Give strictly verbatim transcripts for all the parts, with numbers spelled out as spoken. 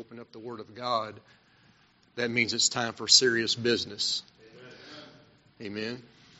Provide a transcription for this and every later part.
open up the Word of God, that means it's time for serious business. Amen.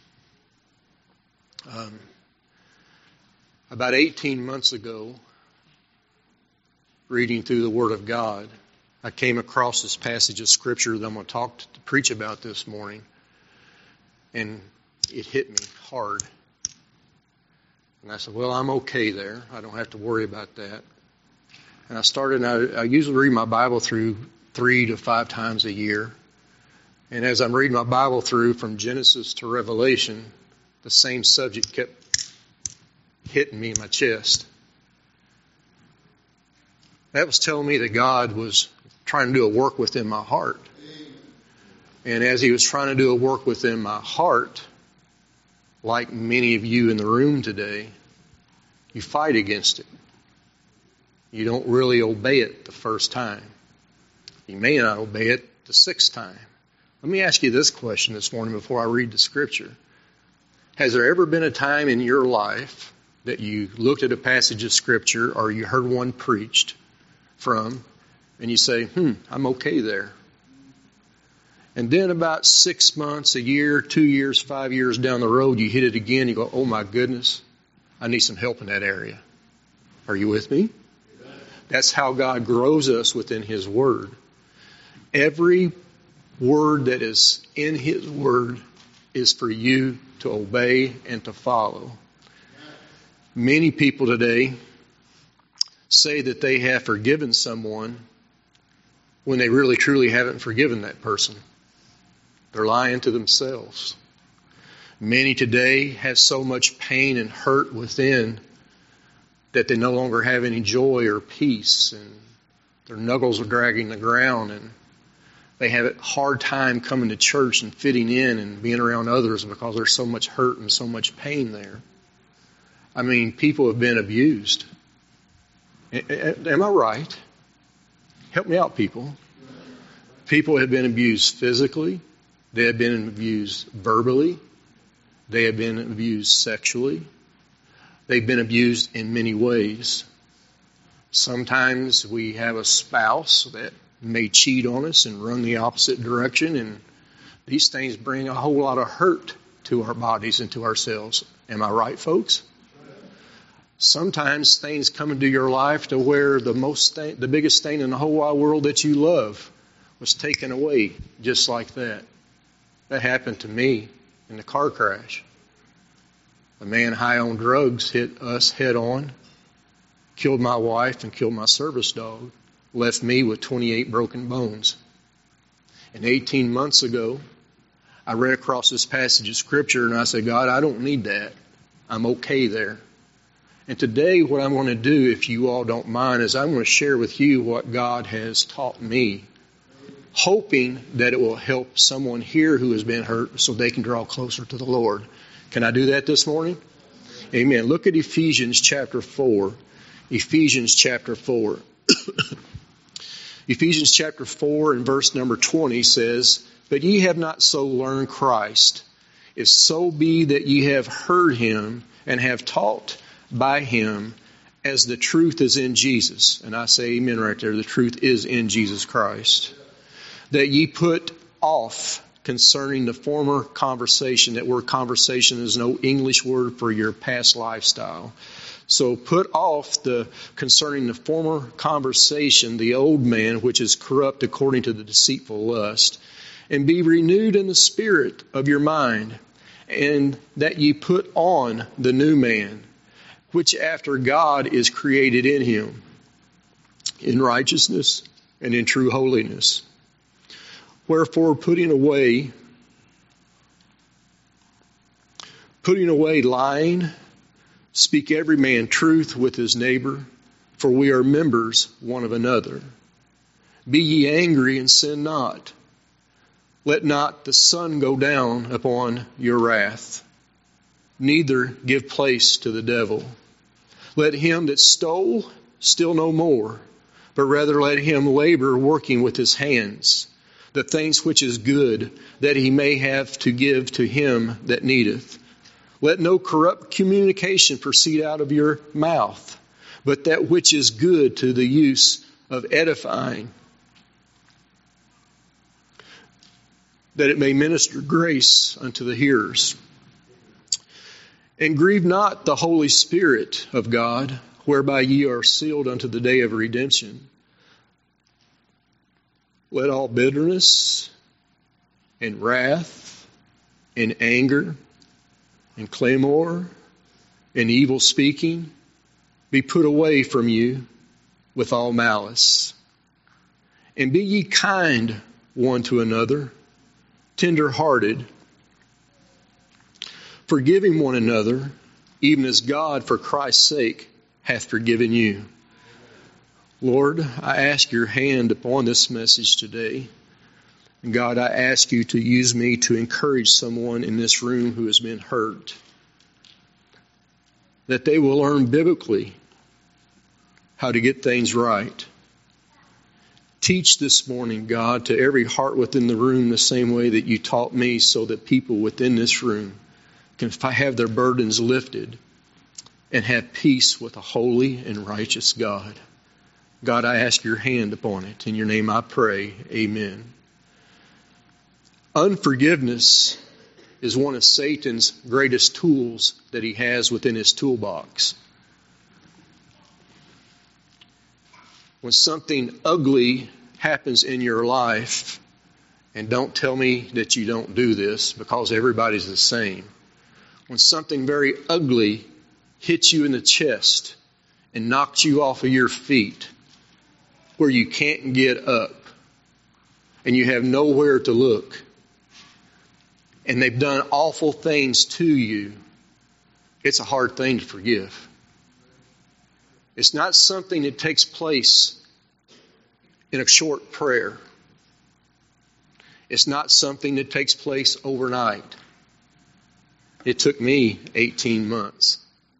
Amen. Um, about eighteen months ago, reading through the Word of God, I came across this passage of Scripture that I'm going to talk to, to preach about this morning, and it hit me hard. And I said, well, I'm okay there. I don't have to worry about that. And I started, and I, I usually read my Bible through three to five times a year. And as I'm reading my Bible through from Genesis to Revelation, the same subject kept hitting me in my chest. That was telling me that God was trying to do a work within my heart. And as He was trying to do a work within my heart, like many of you in the room today, you fight against it. You don't really obey it the first time. You may not obey it the sixth time. Let me ask you this question this morning before I read the Scripture. Has there ever been a time in your life that you looked at a passage of Scripture or you heard one preached from and you say, hmm, I'm okay there? And then about six months, a year, two years, five years down the road, you hit it again. You go, oh my goodness, I need some help in that area. Are you with me? That's how God grows us within His Word. Every word that is in His Word is for you to obey and to follow. Many people today say that they have forgiven someone when they really truly haven't forgiven that person. They're lying to themselves. Many today have so much pain and hurt within that they no longer have any joy or peace, and their knuckles are dragging the ground, and they have a hard time coming to church and fitting in and being around others because there's so much hurt and so much pain there. I mean, people have been abused. Am I right? Help me out, people. People have been abused physically. They have been abused verbally. They have been abused sexually. They've been abused in many ways. Sometimes we have a spouse that may cheat on us and run the opposite direction, and these things bring a whole lot of hurt to our bodies and to ourselves. Am I right, folks? Sometimes things come into your life to where the most thing, the biggest thing in the whole wide world that you love was taken away just like that. That happened to me in the car crash. A man high on drugs hit us head on, killed my wife and killed my service dog, left me with twenty-eight broken bones. And eighteen months ago, I read across this passage of Scripture and I said, God, I don't need that. I'm okay there. And today what I'm going to do, if you all don't mind, is I'm going to share with you what God has taught me, hoping that it will help someone here who has been hurt so they can draw closer to the Lord. Can I do that this morning? Amen. Look at Ephesians chapter four. Ephesians chapter four. Ephesians chapter four and verse number twenty says, But ye have not so learned Christ, if so be that ye have heard Him and have taught by Him, as the truth is in Jesus. And I say amen right there. The truth is in Jesus Christ. That ye put off concerning the former conversation. That word conversation is no English word for your past lifestyle. So put off the concerning the former conversation, the old man, which is corrupt according to the deceitful lust, and be renewed in the spirit of your mind, and that ye put on the new man, which after God is created in Him, in righteousness and in true holiness. Wherefore, putting away, putting away lying, speak every man truth with his neighbor, for we are members one of another. Be ye angry and sin not. Let not the sun go down upon your wrath, neither give place to the devil. Let him that stole steal no more, but rather let him labor working with his hands, the things which is good, that he may have to give to him that needeth. Let no corrupt communication proceed out of your mouth, but that which is good to the use of edifying, that it may minister grace unto the hearers. And grieve not the Holy Spirit of God, whereby ye are sealed unto the day of redemption. Let all bitterness and wrath and anger and clamor and evil speaking be put away from you with all malice. And be ye kind one to another, tender-hearted, forgiving one another, even as God, for Christ's sake, hath forgiven you. Lord, I ask your hand upon this message today. And God, I ask you to use me to encourage someone in this room who has been hurt, that they will learn biblically how to get things right. Teach this morning, God, to every heart within the room the same way that you taught me, so that people within this room can have their burdens lifted and have peace with a holy and righteous God. God, I ask your hand upon it. In your name I pray. Amen. Unforgiveness is one of Satan's greatest tools that he has within his toolbox. When something ugly happens in your life, and don't tell me that you don't do this, because everybody's the same. When something very ugly hits you in the chest and knocks you off of your feet, where you can't get up, and you have nowhere to look, and they've done awful things to you, it's a hard thing to forgive. It's not something that takes place in a short prayer. It's not something that takes place overnight. It took me eighteen months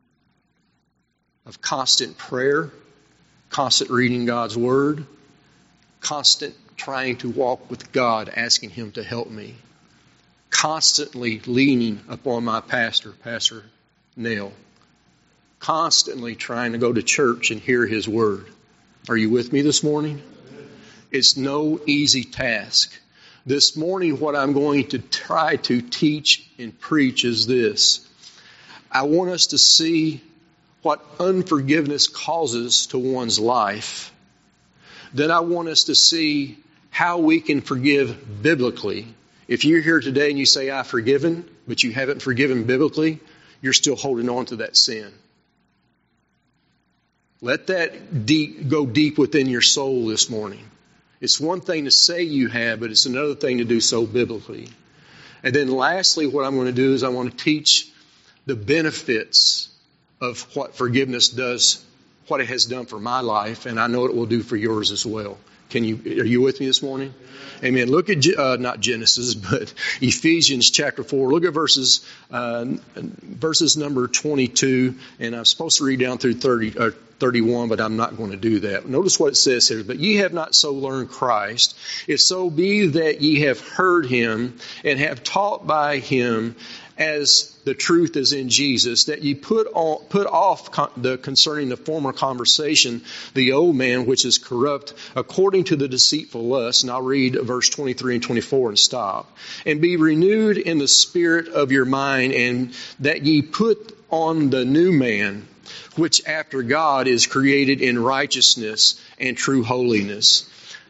of constant prayer, constant reading God's Word, constant trying to walk with God, asking Him to help me, constantly leaning upon my pastor, Pastor Nail, constantly trying to go to church and hear His Word. Are you with me this morning? It's no easy task. This morning, what I'm going to try to teach and preach is this. I want us to see what unforgiveness causes to one's life. Then I want us to see how we can forgive biblically. If you're here today and you say, I've forgiven, but you haven't forgiven biblically, you're still holding on to that sin. Let that deep, go deep within your soul this morning. It's one thing to say you have, but it's another thing to do so biblically. And then lastly, what I'm going to do is I want to teach the benefits of what forgiveness does, what it has done for my life, and I know it will do for yours as well. Can you, are you with me this morning? Amen. Look at, uh, not Genesis, but Ephesians chapter four. Look at verses, uh, verses number twenty-two, and I'm supposed to read down through thirty, uh, thirty-one, but I'm not going to do that. Notice what it says here. But ye have not so learned Christ, if so be that ye have heard Him and have taught by Him, as the truth is in Jesus, that ye put on, put off con- the concerning the former conversation, the old man which is corrupt according to the deceitful lust. And I'll read verse twenty-three and twenty-four and stop. And be renewed in the spirit of your mind, and that ye put on the new man, which after God is created in righteousness and true holiness.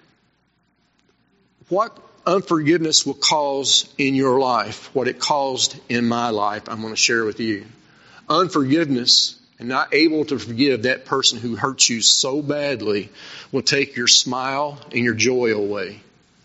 What unforgiveness will cause in your life, what it caused in my life, I'm going to share with you. Unforgiveness and not able to forgive that person who hurts you so badly will take your smile and your joy away.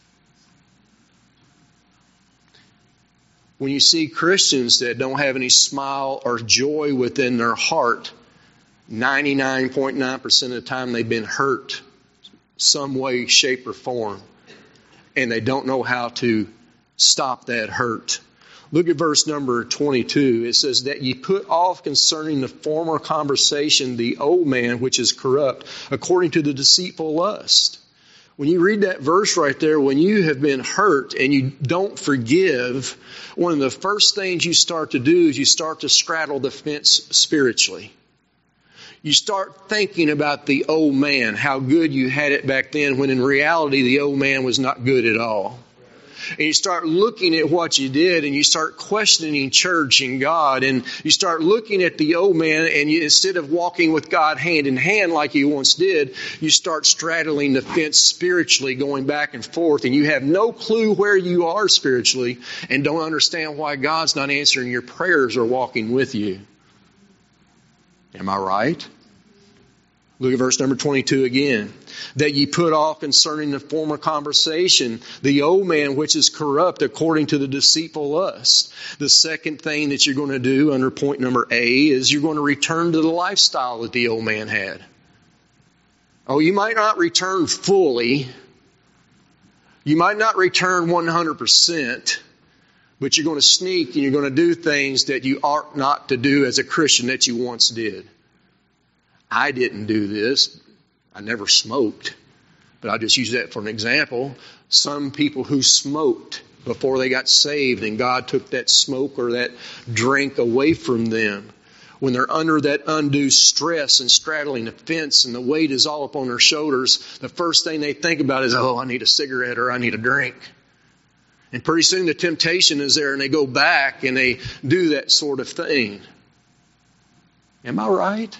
When you see Christians that don't have any smile or joy within their heart, ninety-nine point nine percent of the time they've been hurt some way, shape, or form. And they don't know how to stop that hurt. Look at verse number twenty-two. It says, that ye put off concerning the former conversation the old man which is corrupt according to the deceitful lust. When you read that verse right there, when you have been hurt and you don't forgive, one of the first things you start to do is you start to straddle the fence spiritually. You start thinking about the old man, how good you had it back then, when in reality the old man was not good at all. and you start looking at what you did, and you start questioning church and God, and you start looking at the old man, and you, instead of walking with God hand in hand like you once did, you start straddling the fence spiritually, going back and forth, and you have no clue where you are spiritually and don't understand why God's not answering your prayers or walking with you. Am I right? Look at verse number twenty-two again. That ye put off concerning the former conversation, the old man which is corrupt according to the deceitful lust. The second thing that you're going to do under point number A is you're going to return to the lifestyle that the old man had. Oh, you might not return fully. You might not return one hundred percent. But you're going to sneak and you're going to do things that you ought not to do as a Christian that you once did. I didn't do this. I never smoked. But I'll just use that for an example. Some people who smoked before they got saved and God took that smoke or that drink away from them. When they're under that undue stress and straddling the fence and the weight is all up on their shoulders, the first thing they think about is, oh, I need a cigarette or I need a drink. And pretty soon the temptation is there and they go back and they do that sort of thing. Am I right?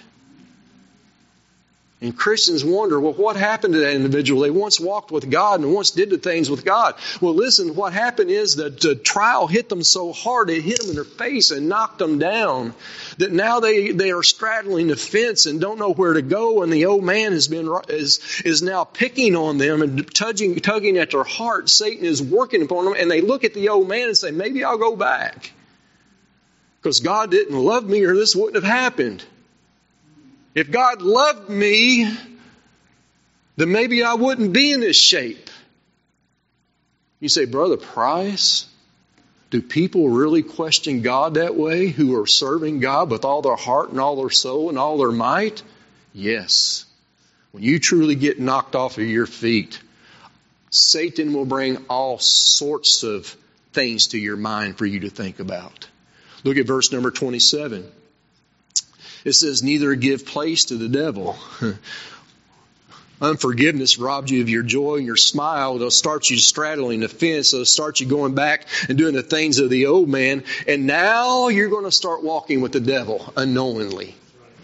And Christians wonder, well, what happened to that individual? They once walked with God and once did the things with God. Well, listen, what happened is that the trial hit them so hard, it hit them in their face and knocked them down, that now they, they are straddling the fence and don't know where to go. And the old man has been is, is now picking on them and tugging, tugging at their heart. Satan is working upon them. And they look at the old man and say, maybe I'll go back. Because God didn't love me or this wouldn't have happened. If God loved me, then maybe I wouldn't be in this shape. You say, Brother Price, do people really question God that way who are serving God with all their heart and all their soul and all their might? Yes. When you truly get knocked off of your feet, Satan will bring all sorts of things to your mind for you to think about. Look at verse number twenty-seven. It says, neither give place to the devil. Unforgiveness robs you of your joy and your smile. It'll start you straddling the fence. It'll start you going back and doing the things of the old man. And now you're going to start walking with the devil unknowingly.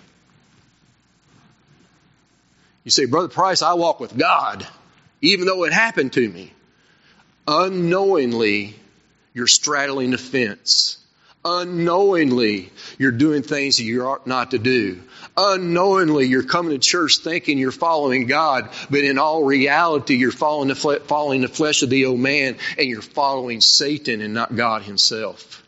You say, Brother Price, I walk with God, even though it happened to me. Unknowingly, you're straddling the fence. Unknowingly, you're doing things that you ought not to do. Unknowingly, you're coming to church thinking you're following God, but in all reality, you're following the, fle- following the flesh of the old man, and you're following Satan and not God himself.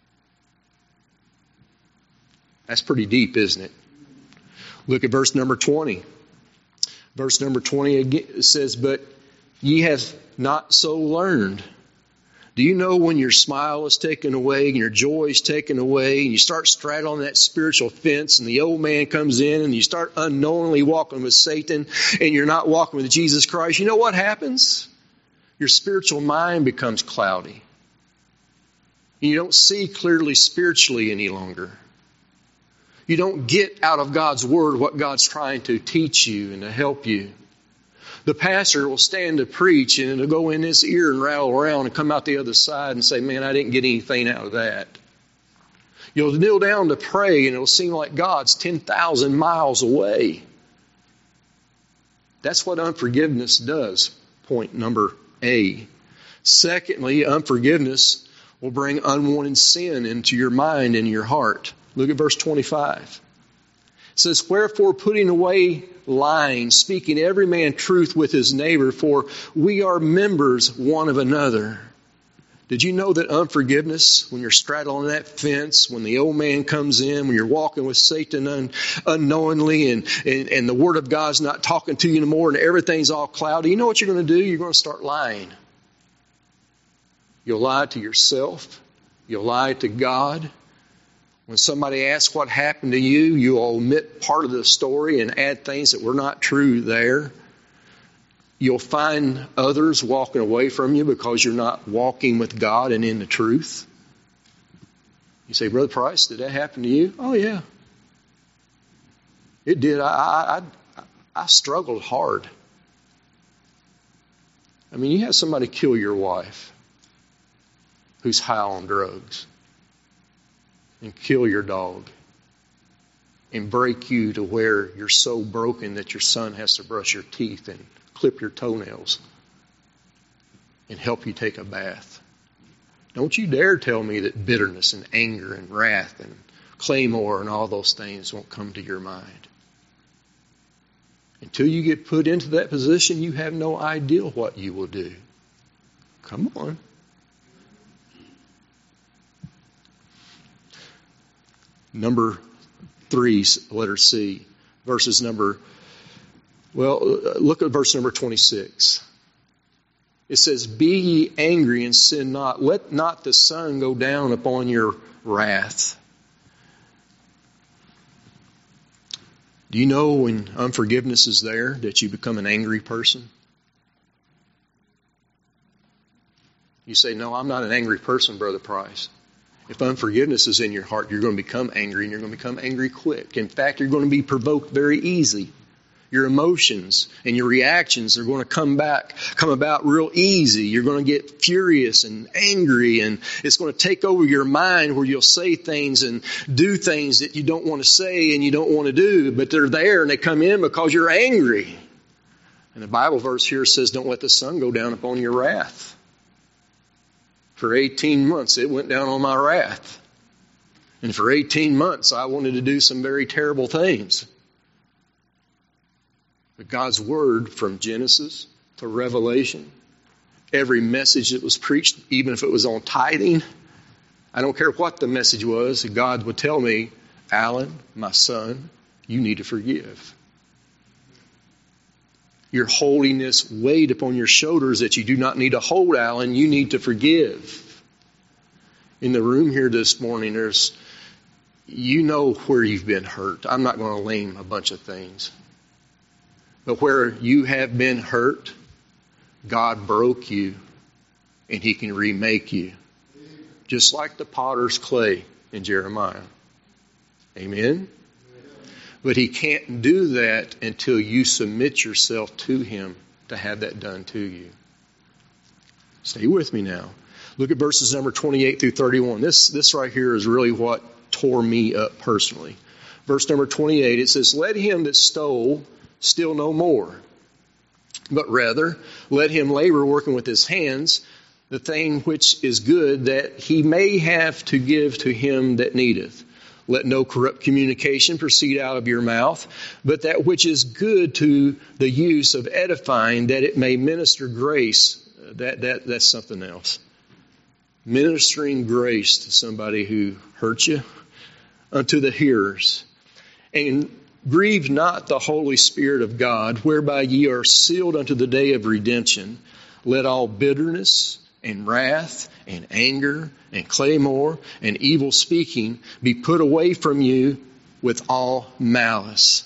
That's pretty deep, isn't it? Look at verse number twenty. Verse number twenty again says, but ye have not so learned. Do you know when your smile is taken away and your joy is taken away and you start straddling that spiritual fence and the old man comes in and you start unknowingly walking with Satan and you're not walking with Jesus Christ? You know what happens? Your spiritual mind becomes cloudy. You don't see clearly spiritually any longer. You don't get out of God's Word what God's trying to teach you and to help you. The pastor will stand to preach and it'll go in this ear and rattle around and come out the other side and say, man, I didn't get anything out of that. You'll kneel down to pray and it'll seem like God's ten thousand miles away. That's what unforgiveness does. Point number A. Secondly, unforgiveness will bring unwanted sin into your mind and your heart. Look at verse twenty-five. It says, wherefore putting away lying, speaking every man truth with his neighbor, for we are members one of another. Did you know that unforgiveness, when you're straddling that fence, when the old man comes in, when you're walking with Satan un, unknowingly and, and, and the Word of God's not talking to you anymore and everything's all cloudy, you know what you're going to do? You're going to start lying. You'll lie to yourself. You'll lie to God. When somebody asks what happened to you, you'll omit part of the story and add things that were not true there. You'll find others walking away from you because you're not walking with God and in the truth. You say, Brother Price, did that happen to you? Oh, yeah. It did. I, I, I, I struggled hard. I mean, you have somebody kill your wife. who's high on drugs and kill your dog and break you to where you're so broken that your son has to brush your teeth and clip your toenails and help you take a bath. Don't you dare tell me that bitterness and anger and wrath and claymore and all those things won't come to your mind. Until you get put into that position, you have no idea what you will do. Come on. Number three, letter C, verses number, well, look at verse number twenty-six. It says, be ye angry and sin not. Let not the sun go down upon your wrath. Do you know when unforgiveness is there that you become an angry person? You say, no, I'm not an angry person, Brother Price. If unforgiveness is in your heart, you're going to become angry, and you're going to become angry quick. In fact, you're going to be provoked very easy. Your emotions and your reactions are going to come back, come about real easy. You're going to get furious and angry, and it's going to take over your mind where you'll say things and do things that you don't want to say and you don't want to do, but they're there and they come in because you're angry. And the Bible verse here says, don't let the sun go down upon your wrath. For eighteen months, it went down on my wrath. And for eighteen months, I wanted to do some very terrible things. But God's Word from Genesis to Revelation, every message that was preached, even if it was on tithing, I don't care what the message was, God would tell me, Alan, my son, you need to forgive. Your holiness weighed upon your shoulders that you do not need to hold, Alan. You need to forgive. In the room here this morning, there's, you know where you've been hurt. I'm not going to name a bunch of things. But where you have been hurt, God broke you, and He can remake you. Just like the potter's clay in Jeremiah. Amen? But He can't do that until you submit yourself to Him to have that done to you. Stay with me now. Look at verses number twenty-eight through thirty-one. This, this right here is really what tore me up personally. Verse number twenty-eight, it says, let him that stole steal no more, but rather let him labor working with his hands the thing which is good, that he may have to give to him that needeth. Let no corrupt communication proceed out of your mouth, but that which is good to the use of edifying, that it may minister grace. That, that, that's something else. Ministering grace to somebody who hurt you, unto the hearers. And grieve not the Holy Spirit of God, whereby ye are sealed unto the day of redemption. Let all bitterness and wrath and anger and claymore and evil speaking be put away from you with all malice.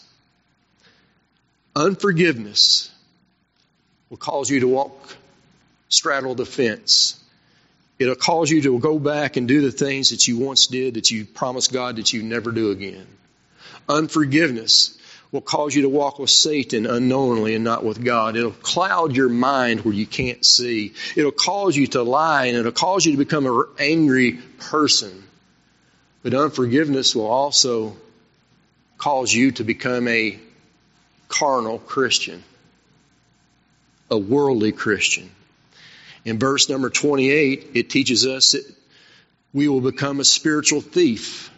Unforgiveness will cause you to walk, straddle the fence. It'll cause you to go back and do the things that you once did that you promised God that you never do again. Unforgiveness will cause you to walk with Satan unknowingly and not with God. It'll cloud your mind where you can't see. It'll cause you to lie, and it'll cause you to become an angry person. But unforgiveness will also cause you to become a carnal Christian, a worldly Christian. In verse number twenty-eight, it teaches us that we will become a spiritual thief.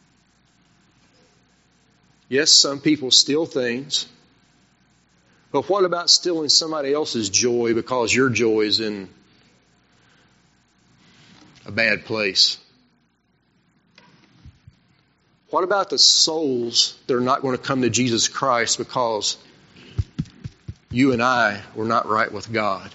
Yes, some people steal things. But what about stealing somebody else's joy because your joy is in a bad place? What about the souls that are not going to come to Jesus Christ because you and I were not right with God?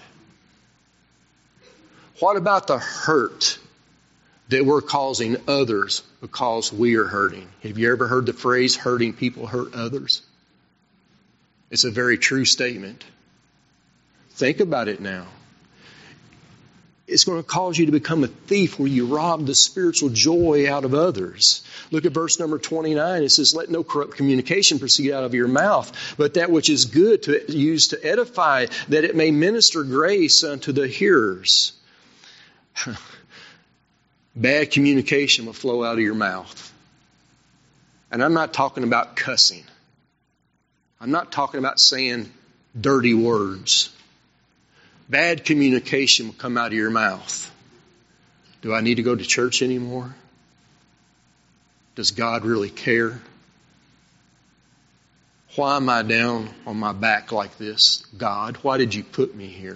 What about the hurt that we're causing others because we are hurting? Have you ever heard the phrase, hurting people hurt others? It's a very true statement. Think about it now. It's going to cause you to become a thief where you rob the spiritual joy out of others. Look at verse number twenty-nine. It says, let no corrupt communication proceed out of your mouth, but that which is good to use to edify, that it may minister grace unto the hearers. Bad communication will flow out of your mouth. And I'm not talking about cussing. I'm not talking about saying dirty words. Bad communication will come out of your mouth. Do I need to go to church anymore? Does God really care? Why am I down on my back like this? God, why did you put me here?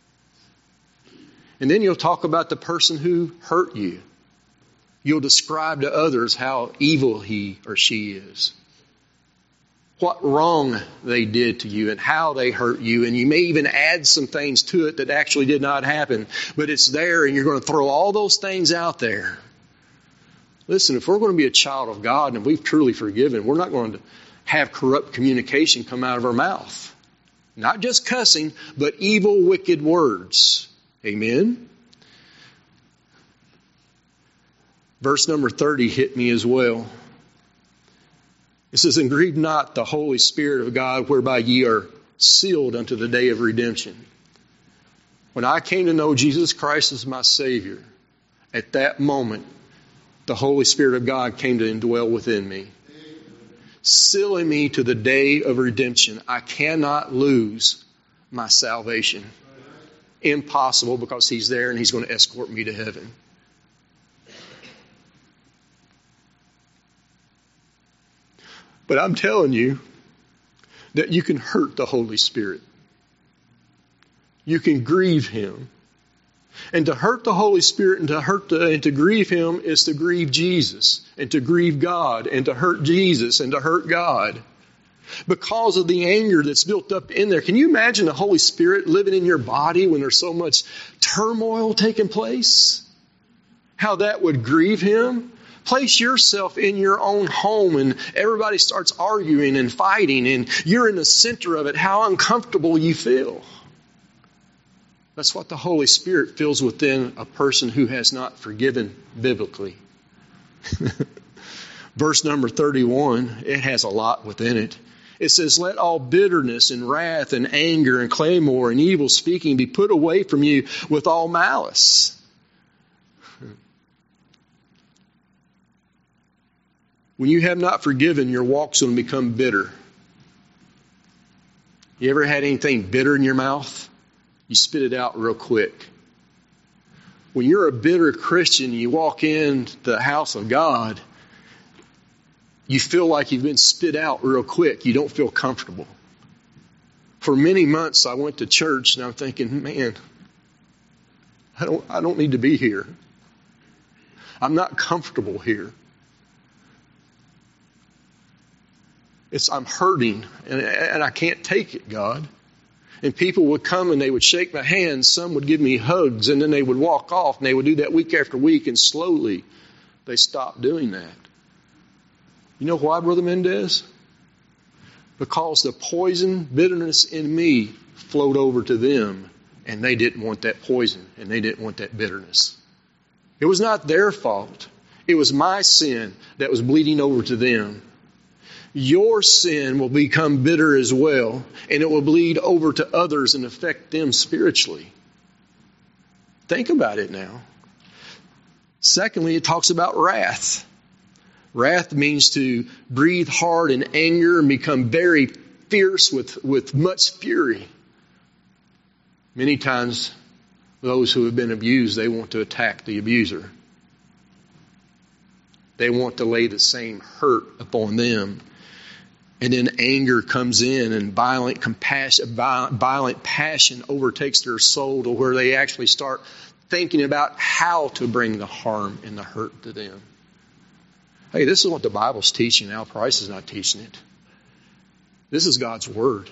And then you'll talk about the person who hurt you. You'll describe to others how evil he or she is. What wrong they did to you and how they hurt you. And you may even add some things to it that actually did not happen. But it's there and you're going to throw all those things out there. Listen, if we're going to be a child of God and if we've truly forgiven, we're not going to have corrupt communication come out of our mouth. Not just cussing, but evil, wicked words. Amen? Verse number thirty hit me as well. It says, and grieve not the Holy Spirit of God, whereby ye are sealed unto the day of redemption. When I came to know Jesus Christ as my Savior, at that moment, the Holy Spirit of God came to indwell within me, sealing me to the day of redemption. I cannot lose my salvation. Impossible, because He's there and He's going to escort me to heaven. But I'm telling you that you can hurt the Holy Spirit. You can grieve Him. And to hurt the Holy Spirit and to hurt the, and to grieve Him is to grieve Jesus and to grieve God and to hurt Jesus and to hurt God. Because of the anger that's built up in there. Can you imagine the Holy Spirit living in your body when there's so much turmoil taking place? How that would grieve Him? Place yourself in your own home and everybody starts arguing and fighting and you're in the center of it. How uncomfortable you feel. That's what the Holy Spirit feels within a person who has not forgiven biblically. Verse number thirty-one, it has a lot within it. It says, let all bitterness and wrath and anger and clamor and evil speaking be put away from you with all malice. When you have not forgiven, your walk's going to become bitter. You ever had anything bitter in your mouth? You spit it out real quick. When you're a bitter Christian, you walk into the house of God, you feel like you've been spit out real quick. You don't feel comfortable. For many months, I went to church and I'm thinking, man, I don't, I don't need to be here. I'm not comfortable here. It's, I'm hurting and, and I can't take it, God. And people would come and they would shake my hand. Some would give me hugs and then they would walk off and they would do that week after week and slowly they stopped doing that. You know why, Brother Mendez? Because the poison, bitterness in me flowed over to them and they didn't want that poison and they didn't want that bitterness. It was not their fault. It was my sin that was bleeding over to them. Your sin will become bitter as well, and it will bleed over to others and affect them spiritually. Think about it now. Secondly, it talks about wrath. Wrath means to breathe hard in anger and become very fierce with, with much fury. Many times, those who have been abused, they want to attack the abuser. They want to lay the same hurt upon them. And then anger comes in and violent compassion, violent, violent passion overtakes their soul to where they actually start thinking about how to bring the harm and the hurt to them. Hey, this is what the Bible's teaching. Al Price is not teaching it. This is God's Word.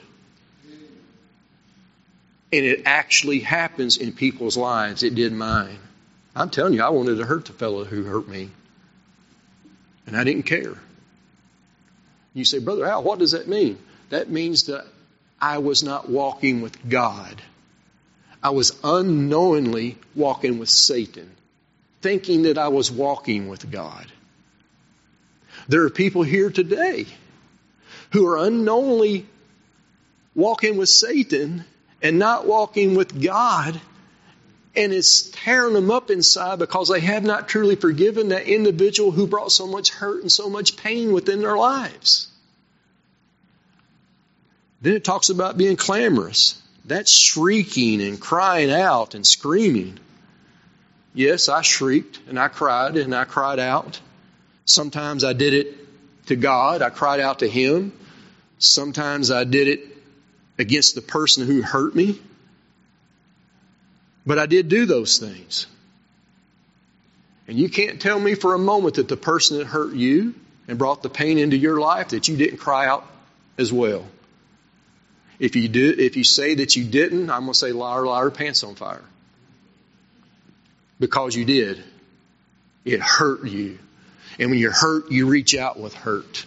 And it actually happens in people's lives. It did mine. I'm telling you, I wanted to hurt the fellow who hurt me. And I didn't care. You say, Brother Al, what does that mean? That means that I was not walking with God. I was unknowingly walking with Satan, thinking that I was walking with God. There are people here today who are unknowingly walking with Satan and not walking with God, And it's tearing them up inside because they have not truly forgiven that individual who brought so much hurt and so much pain within their lives. Then it talks about being clamorous. That's shrieking and crying out and screaming. Yes, I shrieked and I cried and I cried out. Sometimes I did it to God. I cried out to Him. Sometimes I did it against the person who hurt me. But I did do those things. And you can't tell me for a moment that the person that hurt you and brought the pain into your life that you didn't cry out as well. If you do, if you say that you didn't, I'm going to say liar, liar, pants on fire. Because you did. It hurt you. And when you're hurt, you reach out with hurt.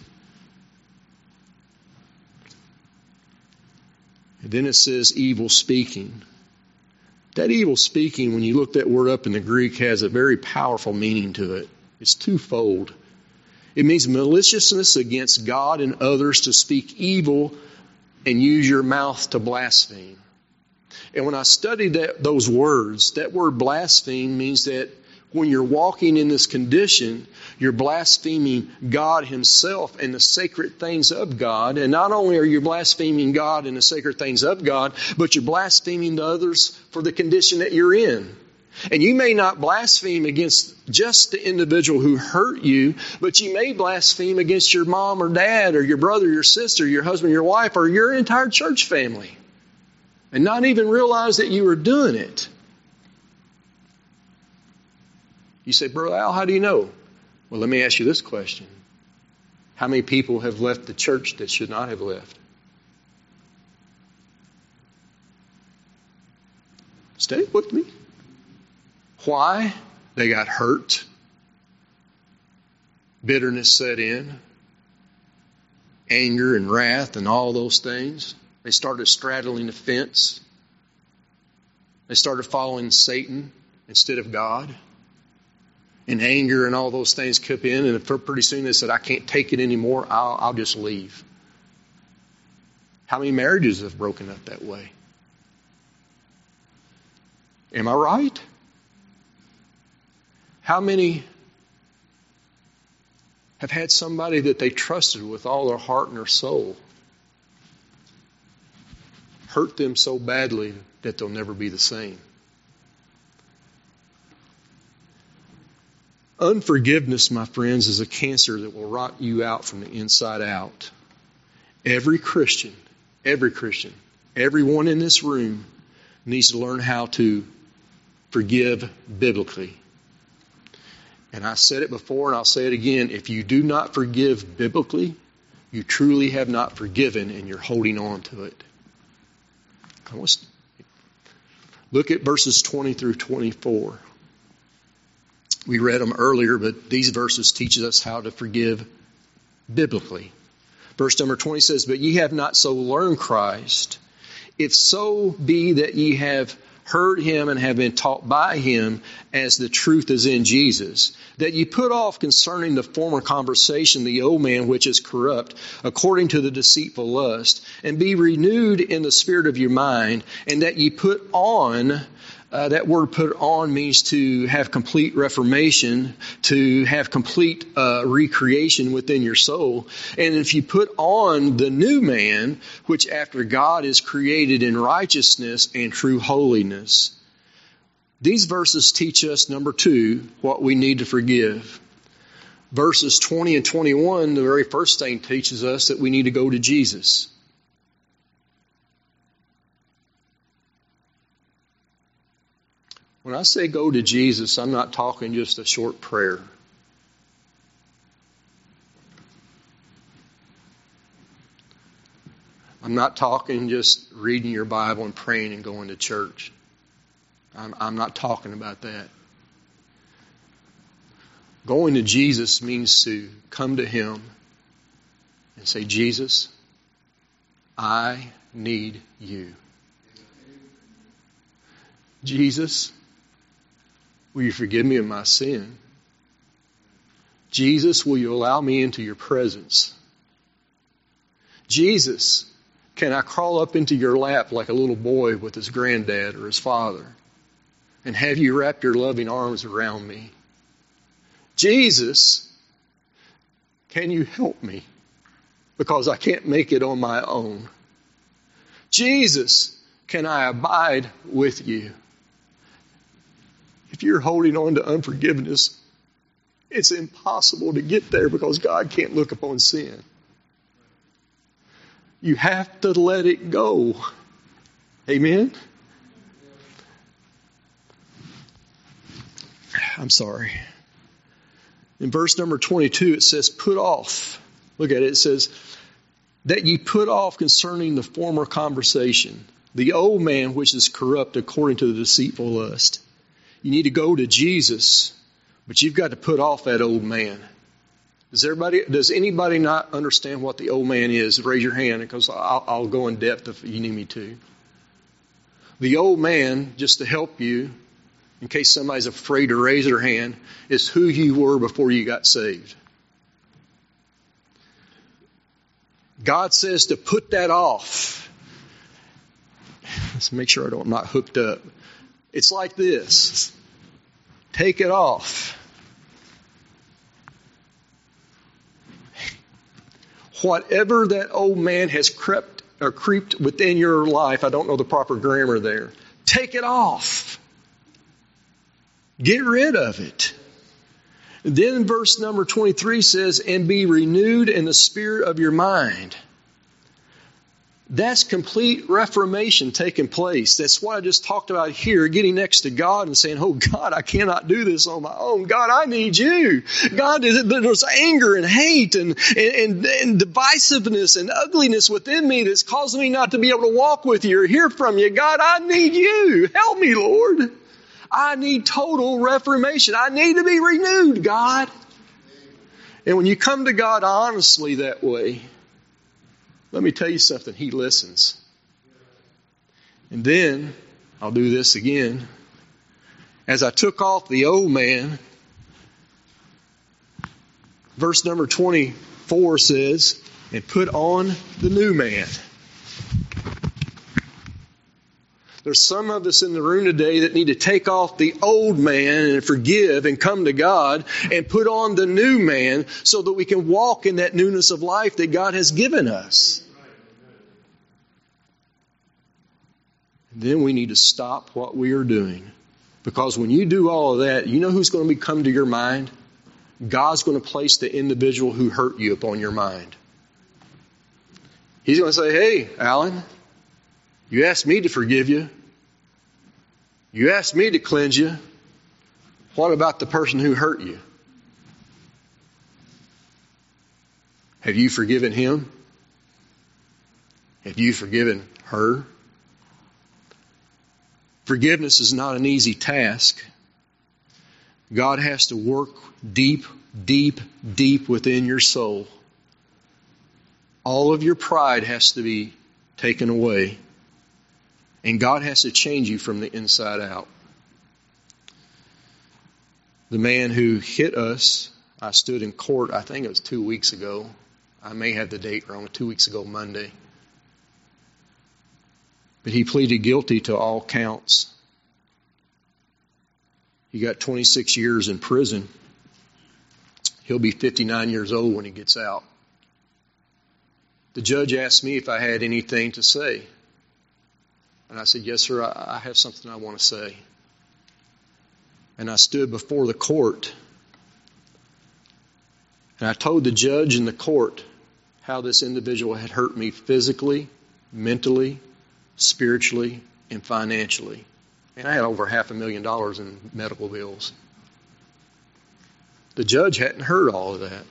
And then it says evil speaking. That evil speaking, when you look that word up in the Greek, has a very powerful meaning to it. It's twofold. It means maliciousness against God and others, to speak evil and use your mouth to blaspheme. And when I studied that, those words, that word blaspheme means that when you're walking in this condition, you're blaspheming God Himself and the sacred things of God. And not only are you blaspheming God and the sacred things of God, but you're blaspheming to others for the condition that you're in. And you may not blaspheme against just the individual who hurt you, but you may blaspheme against your mom or dad or your brother, your sister, your husband, your wife, or your entire church family. And not even realize that you were doing it. You say, Brother Al, how do you know? Well, let me ask you this question. How many people have left the church that should not have left? Stay with me. Why? They got hurt. Bitterness set in. Anger and wrath and all those things. They started straddling the fence. They started following Satan instead of God. And anger and all those things kept in. And pretty soon they said, I can't take it anymore. I'll, I'll just leave. How many marriages have broken up that way? Am I right? How many have had somebody that they trusted with all their heart and their soul hurt them so badly that they'll never be the same? Unforgiveness, my friends, is a cancer that will rot you out from the inside out. Every Christian, every Christian, everyone in this room needs to learn how to forgive biblically. And I said it before and I'll say it again. If you do not forgive biblically, you truly have not forgiven and you're holding on to it. Look at verses twenty through twenty-four. We read them earlier, but these verses teach us how to forgive biblically. Verse number twenty says, But ye have not so learned Christ, if so be that ye have heard Him and have been taught by Him, as the truth is in Jesus, that ye put off concerning the former conversation the old man which is corrupt, according to the deceitful lust, and be renewed in the spirit of your mind, and that ye put on, uh, that word put on means to have complete reformation, to have complete uh, recreation within your soul. And if you put on the new man, which after God is created in righteousness and true holiness. These verses teach us, number two, what we need to forgive. Verses twenty and twenty-one, the very first thing teaches us that we need to go to Jesus. When I say go to Jesus, I'm not talking just a short prayer. I'm not talking just reading your Bible and praying and going to church. I'm, I'm not talking about that. Going to Jesus means to come to Him and say, Jesus, I need you. Jesus, will you forgive me of my sin? Jesus, will you allow me into your presence? Jesus, can I crawl up into your lap like a little boy with his granddad or his father? and have you wrap your loving arms around me. Jesus, can you help me? Because I can't make it on my own. Jesus, can I abide with you? If you're holding on to unforgiveness, it's impossible to get there because God can't look upon sin. You have to let it go. Amen? I'm sorry. In verse number twenty-two, it says, put off. Look at it. It says, that ye put off concerning the former conversation, the old man which is corrupt according to the deceitful lust. You need to go to Jesus, but you've got to put off that old man. Does everybody, does anybody not understand what the old man is? Raise your hand, because I'll, I'll go in depth if you need me to. The old man, just to help you, in case somebody's afraid to raise their hand, is who you were before you got saved. God says to put that off. Let's make sure I don't, I'm not hooked up. It's like this. Take it off. Whatever that old man has crept or creeped within your life, I don't know the proper grammar there. Take it off. Get rid of it. Then verse number twenty-three says, and be renewed in the spirit of your mind. That's complete reformation taking place. That's what I just talked about here, getting next to God and saying, oh God, I cannot do this on my own. God, I need you. God, there's anger and hate and, and, and divisiveness and ugliness within me that's causing me not to be able to walk with you or hear from you. God, I need you. Help me, Lord. I need total reformation. I need to be renewed, God. And when you come to God honestly that way, let me tell you something. He listens. And then, I'll do this again. As I took off the old man, verse number twenty-four says, and put on the new man. There's some of us in the room today that need to take off the old man and forgive and come to God and put on the new man so that we can walk in that newness of life that God has given us. And then we need to stop what we are doing. Because when you do all of that, you know who's going to be come to your mind? God's going to place the individual who hurt you upon your mind. He's going to say, hey, Alan, you asked me to forgive you. You asked me to cleanse you. What about the person who hurt you? Have you forgiven him? Have you forgiven her? Forgiveness is not an easy task. God has to work deep, deep, deep within your soul. All of your pride has to be taken away. And God has to change you from the inside out. The man who hit us, I stood in court, I think it was two weeks ago. I may have the date wrong, two weeks ago Monday. But he pleaded guilty to all counts. He got twenty-six years in prison. He'll be fifty-nine years old when he gets out. The judge asked me if I had anything to say. And I said, yes, sir, I have something I want to say. And I stood before the court. And I told the judge in the court how this individual had hurt me physically, mentally, spiritually, and financially. And I had over half a million dollars in medical bills. The judge hadn't heard all of that.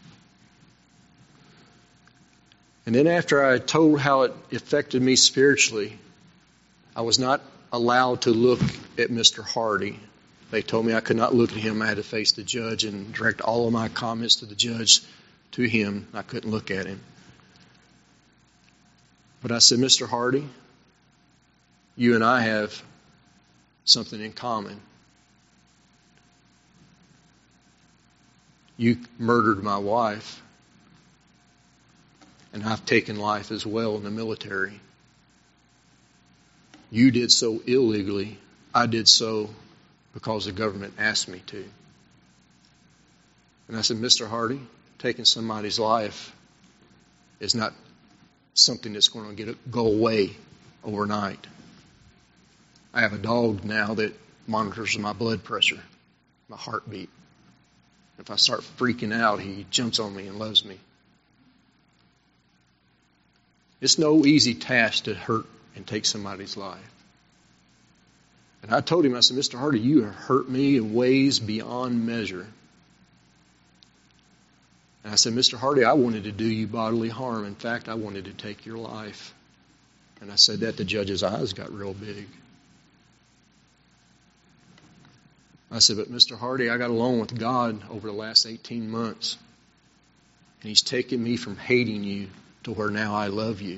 And then after I told how it affected me spiritually, I was not allowed to look at Mister Hardy. They told me I could not look at him. I had to face the judge and direct all of my comments to the judge, to him. I couldn't look at him. But I said, Mister Hardy, you and I have something in common. You murdered my wife, and I've taken life as well in the military. You did so illegally. I did so because the government asked me to. And I said, Mister Hardy, taking somebody's life is not something that's going to get go away overnight. I have a dog now that monitors my blood pressure, my heartbeat. If I start freaking out, he jumps on me and loves me. It's no easy task to hurt and take somebody's life. And I told him, I said, Mister Hardy, you have hurt me in ways beyond measure. And I said, Mister Hardy, I wanted to do you bodily harm. In fact, I wanted to take your life. And I said that, the judge's eyes got real big. I said, but Mister Hardy, I got along with God over the last eighteen months. And He's taken me from hating you to where now I love you.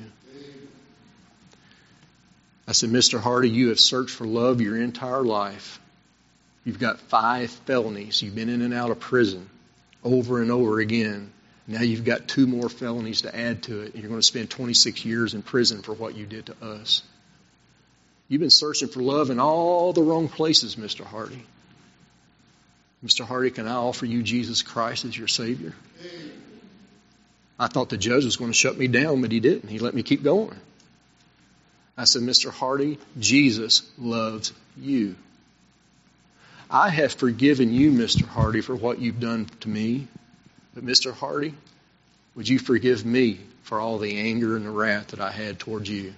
I said, Mister Hardy, you have searched for love your entire life. You've got five felonies. You've been in and out of prison over and over again. Now you've got two more felonies to add to it. And you're going to spend twenty-six years in prison for what you did to us. You've been searching for love in all the wrong places, Mister Hardy. Mister Hardy, can I offer you Jesus Christ as your Savior? I thought the judge was going to shut me down, but he didn't. He let me keep going. I said, Mister Hardy, Jesus loves you. I have forgiven you, Mister Hardy, for what you've done to me. But Mister Hardy, would you forgive me for all the anger and the wrath that I had towards you?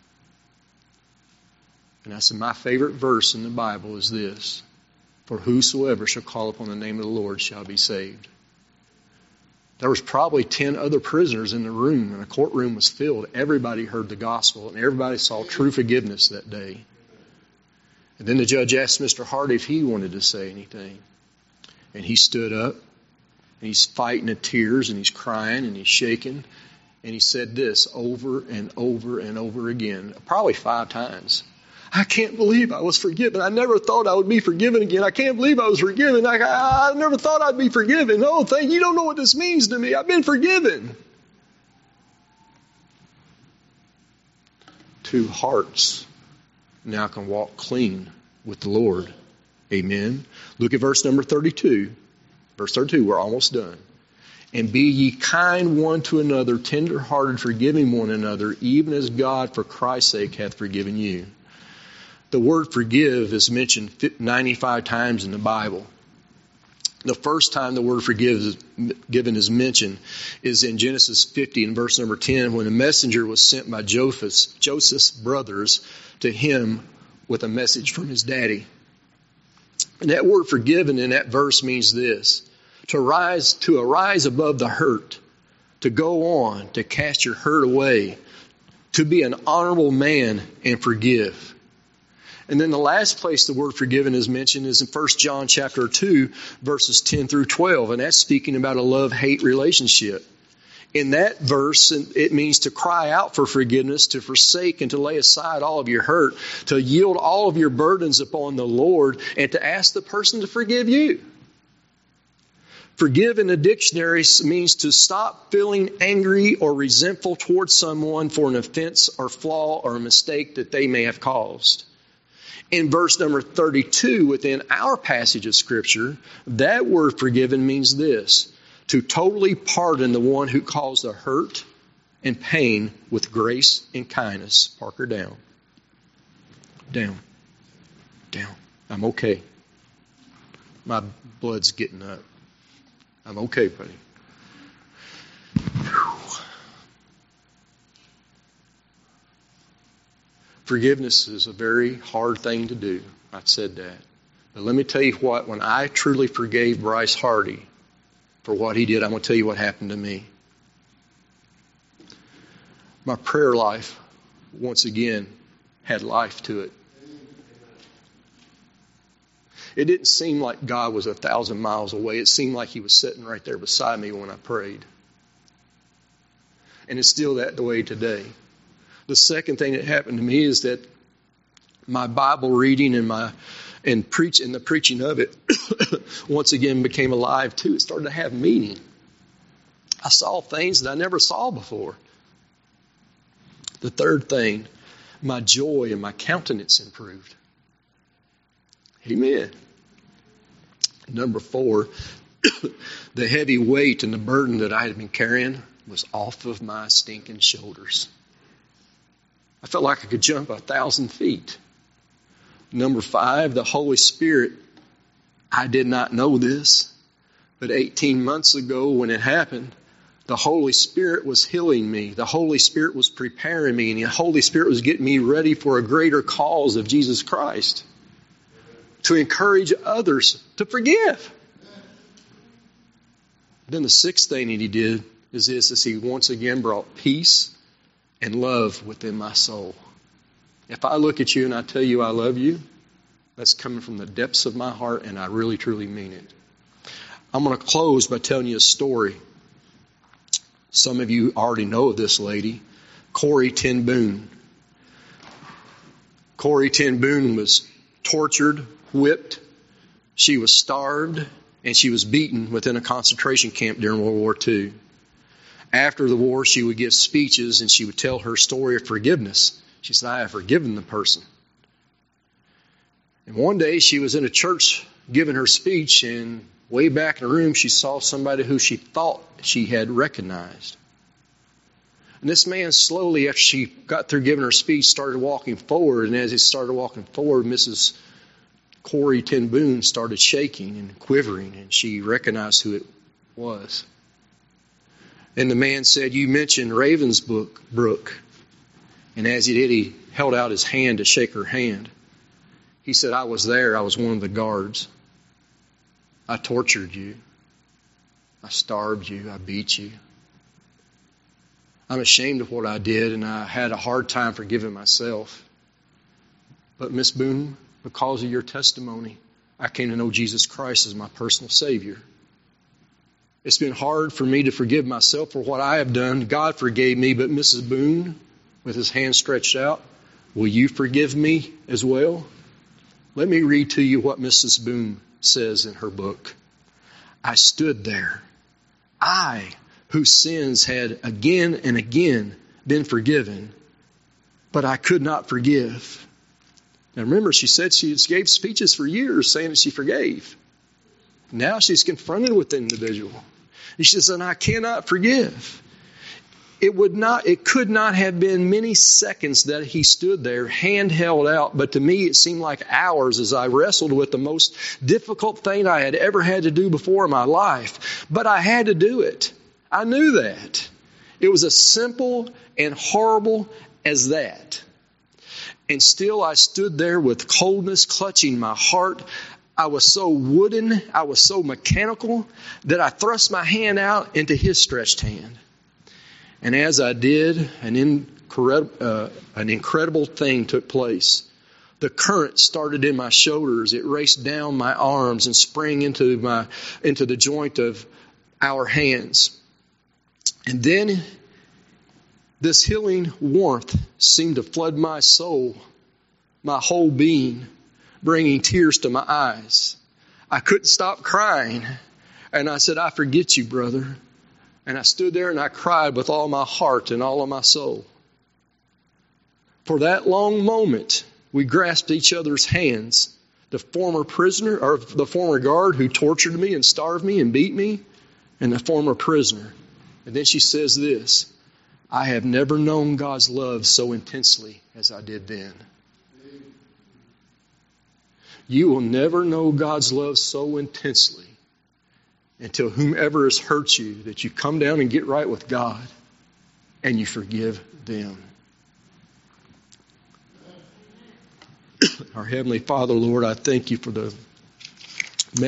And I said, my favorite verse in the Bible is this: for whosoever shall call upon the name of the Lord shall be saved. There was probably ten other prisoners in the room, and the courtroom was filled. Everybody heard the gospel, and everybody saw true forgiveness that day. And then the judge asked Mister Hardy if he wanted to say anything. And he stood up, and he's fighting the tears, and he's crying, and he's shaking. And he said this over and over and over again, probably five times. I can't believe I was forgiven. I never thought I would be forgiven again. I can't believe I was forgiven. I, I, I never thought I'd be forgiven. Oh, thank you. You don't know what this means to me. I've been forgiven. Two hearts now can walk clean with the Lord. Amen. Look at verse number thirty-two. Verse thirty-two, we're almost done. And be ye kind one to another, tender-hearted, forgiving one another, even as God for Christ's sake hath forgiven you. The word forgive is mentioned ninety-five times in the Bible. The first time the word forgive is given is mentioned is in Genesis fifty in verse number ten, when a messenger was sent by Joseph's, Joseph's brothers to him with a message from his daddy. And that word forgiven in that verse means this: to rise, to arise above the hurt, to go on, to cast your hurt away, to be an honorable man and forgive. And then the last place the word forgiven is mentioned is in First John chapter two, verses ten through twelve. And that's speaking about a love-hate relationship. In that verse, it means to cry out for forgiveness, to forsake and to lay aside all of your hurt, to yield all of your burdens upon the Lord, and to ask the person to forgive you. Forgive in the dictionary means to stop feeling angry or resentful towards someone for an offense or flaw or a mistake that they may have caused. In verse number thirty-two within our passage of Scripture, that word forgiven means this: to totally pardon the one who caused the hurt and pain with grace and kindness. Parker, down. Down. Down. I'm okay. My blood's getting up. I'm okay, buddy. Forgiveness is a very hard thing to do. I said that. But let me tell you what, when I truly forgave Bryce Hardy for what he did, I'm going to tell you what happened to me. My prayer life, once again, had life to it. It didn't seem like God was a thousand miles away. It seemed like He was sitting right there beside me when I prayed. And it's still that way today. The second thing that happened to me is that my Bible reading and my and preach and the preaching of it once again became alive too. It started to have meaning. I saw things that I never saw before. The third thing, my joy and my countenance improved. Amen. Number four, the heavy weight and the burden that I had been carrying was off of my stinking shoulders. I felt like I could jump a thousand feet. Number five, the Holy Spirit. I did not know this, but eighteen months ago when it happened, the Holy Spirit was healing me. The Holy Spirit was preparing me, and the Holy Spirit was getting me ready for a greater cause of Jesus Christ, to encourage others to forgive. Then the sixth thing that he did is this, is he once again brought peace and love within my soul. If I look at you and I tell you I love you, that's coming from the depths of my heart, and I really, truly mean it. I'm going to close by telling you a story. Some of you already know of this lady, Corrie ten Boom. Corrie ten Boom was tortured, whipped, she was starved, and she was beaten within a concentration camp during World War Two. After the war, she would give speeches and she would tell her story of forgiveness. She said, I have forgiven the person. And one day she was in a church giving her speech, and way back in the room she saw somebody who she thought she had recognized. And this man slowly, after she got through giving her speech, started walking forward. And as he started walking forward, Missus Corrie ten Boom started shaking and quivering, and she recognized who it was. And the man said, you mentioned Ravensbrück. And as he did, he held out his hand to shake her hand. He said, I was there. I was one of the guards. I tortured you. I starved you. I beat you. I'm ashamed of what I did, and I had a hard time forgiving myself. But Miss Boone, because of your testimony, I came to know Jesus Christ as my personal Savior. It's been hard for me to forgive myself for what I have done. God forgave me, but Missus Boone, with his hand stretched out, will you forgive me as well? Let me read to you what Missus Boone says in her book. I stood there, I, whose sins had again and again been forgiven, but I could not forgive. Now remember, she said she gave speeches for years saying that she forgave. Now she's confronted with the individual. And she says, and I cannot forgive. It would not, it could not have been many seconds that he stood there, hand held out, but to me it seemed like hours as I wrestled with the most difficult thing I had ever had to do before in my life. But I had to do it. I knew that. It was as simple and horrible as that. And still I stood there with coldness clutching my heart. I was so wooden, I was so mechanical that I thrust my hand out into his stretched hand. And as I did, an incredible, uh, an incredible thing took place. The current started in my shoulders. It raced down my arms and sprang into my into the joint of our hands. And then this healing warmth seemed to flood my soul, my whole being, bringing tears to my eyes. I couldn't stop crying. And I said, I forget you, brother. And I stood there and I cried with all my heart and all of my soul. For that long moment, we grasped each other's hands. The former prisoner, or the former guard who tortured me and starved me and beat me, and the former prisoner. And then she says this, I have never known God's love so intensely as I did then. You will never know God's love so intensely until whomever has hurt you, that you come down and get right with God and you forgive them. Our Heavenly Father, Lord, I thank you for the